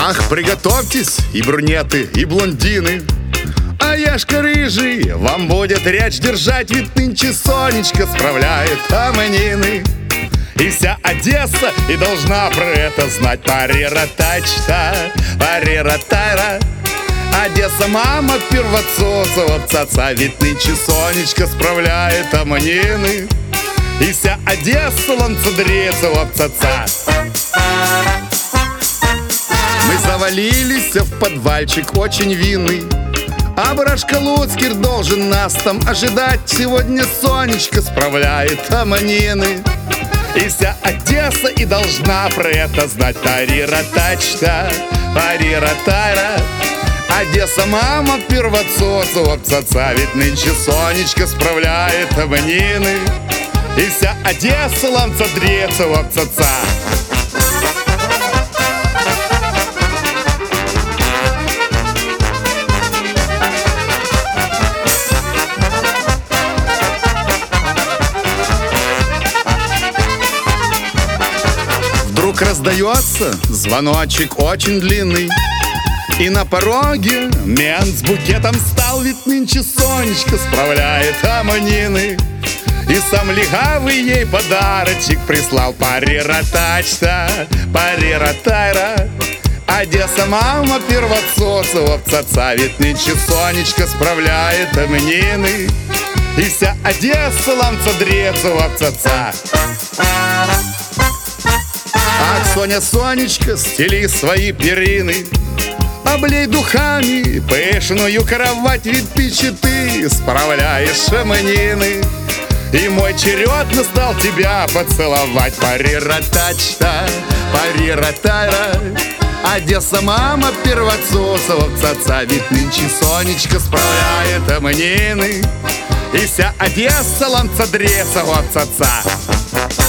Ах, приготовьтесь, и брюнеты, и блондины, а Яшка рыжий вам будет речь держать, ведь нынче Сонечка справляет аманины. И вся Одесса и должна про это знать. Парира-тачта, парира-тайра. Одесса, мама первоцоцова ца-ца, ведь нынче Сонечка справляет аманины. И вся Одесса ланцедрецова ца-ца. Мы завалились в подвальчик очень винный, а Брашка Луцкер должен нас там ожидать. Сегодня Сонечка справляет аманины. И вся Одесса и должна про это знать. Парира-тачта, парира-тайра. Одесса, мама первоцоцова ца-ца, ведь нынче Сонечка справляет аманины. И вся Одесса ланцедрецова ца-ца. Вдруг раздается звоночек очень длинный, и на пороге мент с букетом стал, ведь нынче Сонечка справляет аманины. И сам легавый ей подарочек прислал. Парира-тачта, парира-тайра. Одесса, мама первоцоцова ца-ца, ведь нынче Сонечка справляет аманины. И вся Одесса ланцедрецова ца-ца. Ах, Соня, Сонечка, стели свои перины, облей духами пышную кровать, ведь ты справляешь аманины. И мой черед настал тебя поцеловать. Парира-тачта, парира-тайра. Одесса, мама первоцоцова ца-ца, ведь нынче Сонечка справляет аманины. И вся Одесса ланцедрецова ца-ца.